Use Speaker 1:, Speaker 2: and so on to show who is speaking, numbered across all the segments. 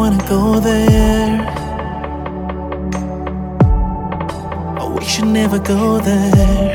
Speaker 1: wanna go there? Oh, we should never go there.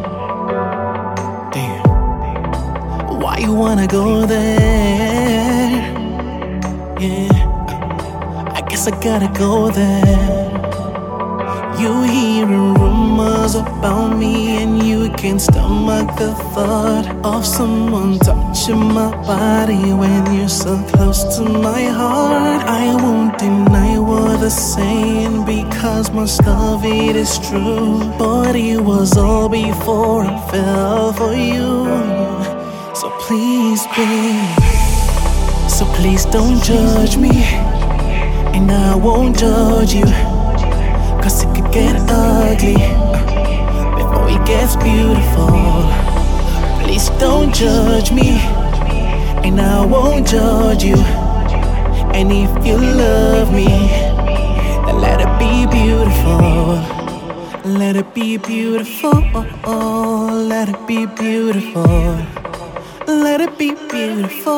Speaker 1: Damn. Why you wanna go there? Yeah, I guess I gotta go there. You hearing rumors about me and you can't stomach the thought of someone touching my body when you're so close to my heart. I won't deny what they're saying because most of it is true, but it was all before I fell for you. So please, babe, so please don't judge me, and I won't judge you, 'cause it could get ugly before it gets beautiful. Please don't judge me, and I won't judge you. And if you love me, then let it be beautiful. Let it be beautiful. Let it be beautiful. Let it be beautiful.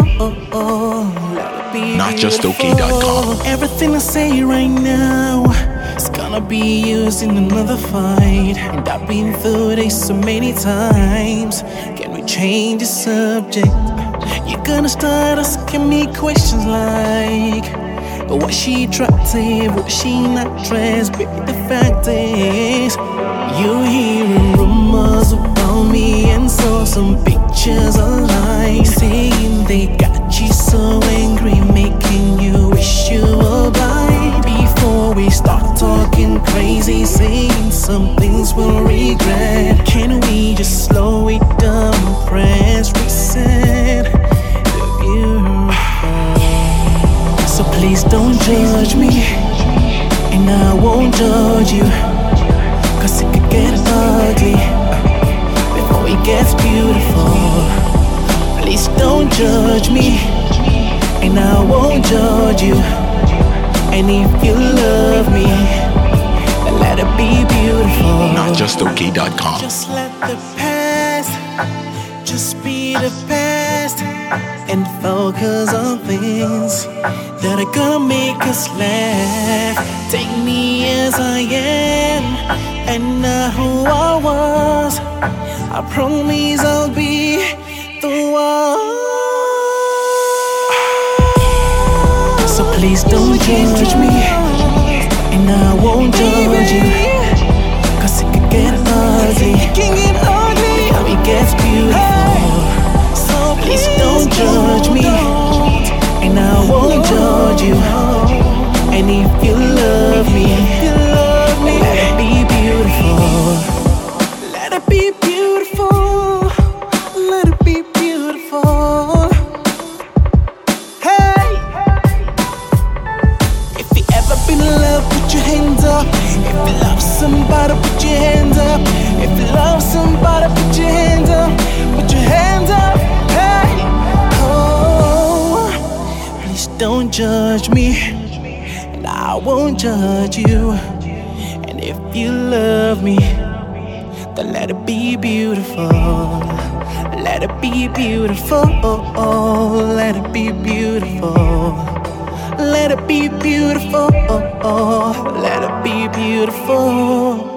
Speaker 1: Let it be
Speaker 2: NotJustOK.com.
Speaker 1: Everything I say right now, it's gonna be used in another fight. And I've been through this so many times. Can we change the subject? You're gonna start asking me questions like, was she attractive? Was she not dressed? Baby, the fact is, you hearing rumors about me and saw some pictures online saying they got you so angry, making you wish you were blind. Before we start talking crazy, saying some things we'll regret, can we just slow it down, press reset? You're beautiful. So please don't judge me, and I won't judge you, 'cause it could get ugly before it gets beautiful. Please don't judge me, and I won't judge you. And if you love me, then let it be beautiful.
Speaker 2: NotJustOK.com.
Speaker 1: Just let the past just be the past, and focus on things that are gonna make us laugh. Take me as I am and not who I was. I promise I'll be the one. So please don't judge me, and I won't judge you, 'cause it could get ugly before it gets beautiful. So please don't judge me, and I won't judge you. And if you love me, let it be beautiful. Let it be beautiful. Let it be beautiful. Hey, if you ever been in love, put your hands up. If you love somebody, put your hands up. If you love somebody, put your hands up. Put your hands up. Hey, oh, please don't judge me, and I won't judge you. And if you love me, then let it be beautiful. Let it be beautiful. Let it be beautiful. Let it be beautiful. Let it be beautiful.